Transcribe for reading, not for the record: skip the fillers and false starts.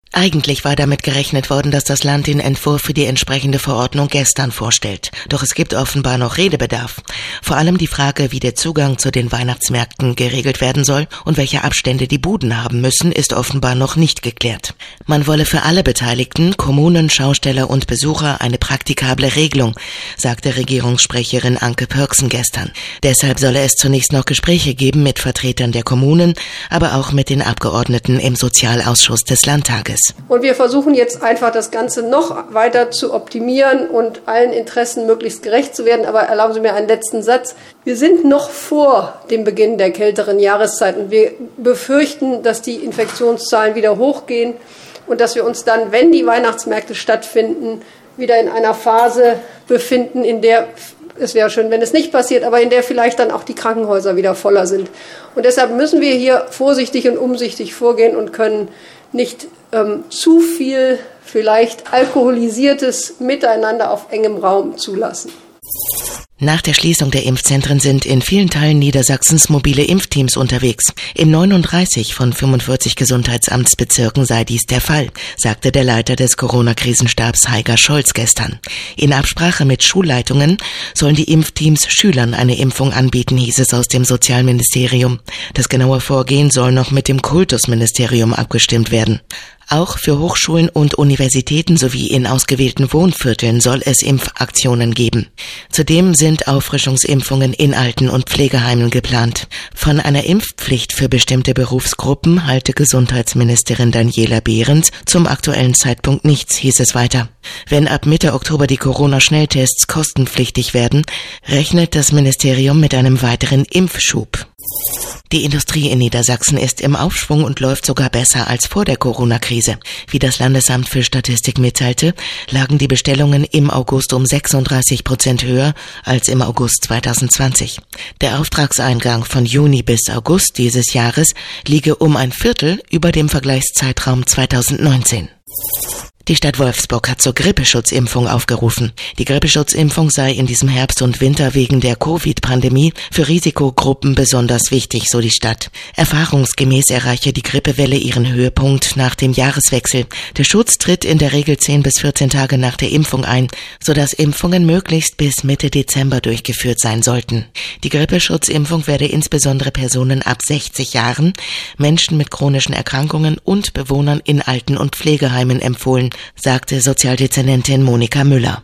Eigentlich war damit gerechnet worden, dass das Land den Entwurf für die entsprechende Verordnung gestern vorstellt. Doch es gibt offenbar noch Redebedarf. Vor allem die Frage, wie der Zugang zu den Weihnachtsmärkten geregelt werden soll und welche Abstände die Buden haben müssen, ist offenbar noch nicht geklärt. Man wolle für alle Beteiligten, Kommunen, Schausteller und Besucher, eine praktikable Regelung, sagte Regierungssprecherin Anke Pörksen gestern. Deshalb solle es zunächst noch Gespräche geben mit Vertretern der Kommunen, aber auch mit den Abgeordneten im Sozialausschuss des Landtages. Und wir versuchen jetzt einfach das Ganze noch weiter zu optimieren und allen Interessen möglichst gerecht zu werden. Aber erlauben Sie mir einen letzten Satz. Wir sind noch vor dem Beginn der kälteren Jahreszeit und wir befürchten, dass die Infektionszahlen wieder hochgehen und dass wir uns dann, wenn die Weihnachtsmärkte stattfinden, wieder in einer Phase befinden, in der, es wäre schön, wenn es nicht passiert, aber in der vielleicht dann auch die Krankenhäuser wieder voller sind. Und deshalb müssen wir hier vorsichtig und umsichtig vorgehen und können nicht zu viel vielleicht alkoholisiertes Miteinander auf engem Raum zulassen. Nach der Schließung der Impfzentren sind in vielen Teilen Niedersachsens mobile Impfteams unterwegs. In 39 von 45 Gesundheitsamtsbezirken sei dies der Fall, sagte der Leiter des Corona-Krisenstabs Heiger Scholz gestern. In Absprache mit Schulleitungen sollen die Impfteams Schülern eine Impfung anbieten, hieß es aus dem Sozialministerium. Das genaue Vorgehen soll noch mit dem Kultusministerium abgestimmt werden. Auch für Hochschulen und Universitäten sowie in ausgewählten Wohnvierteln soll es Impfaktionen geben. Zudem sind Auffrischungsimpfungen in Alten- und Pflegeheimen geplant. Von einer Impfpflicht für bestimmte Berufsgruppen halte Gesundheitsministerin Daniela Behrens zum aktuellen Zeitpunkt nichts, hieß es weiter. Wenn ab Mitte Oktober die Corona-Schnelltests kostenpflichtig werden, rechnet das Ministerium mit einem weiteren Impfschub. Die Industrie in Niedersachsen ist im Aufschwung und läuft sogar besser als vor der Corona-Krise. Wie das Landesamt für Statistik mitteilte, lagen die Bestellungen im August um 36% höher als im August 2020. Der Auftragseingang von Juni bis August dieses Jahres liege um ein Viertel über dem Vergleichszeitraum 2019. Die Stadt Wolfsburg hat zur Grippeschutzimpfung aufgerufen. Die Grippeschutzimpfung sei in diesem Herbst und Winter wegen der Covid-Pandemie für Risikogruppen besonders wichtig, so die Stadt. Erfahrungsgemäß erreiche die Grippewelle ihren Höhepunkt nach dem Jahreswechsel. Der Schutz tritt in der Regel 10 bis 14 Tage nach der Impfung ein, sodass Impfungen möglichst bis Mitte Dezember durchgeführt sein sollten. Die Grippeschutzimpfung werde insbesondere Personen ab 60 Jahren, Menschen mit chronischen Erkrankungen und Bewohnern in Alten- und Pflegeheimen empfohlen, sagte Sozialdezernentin Monika Müller.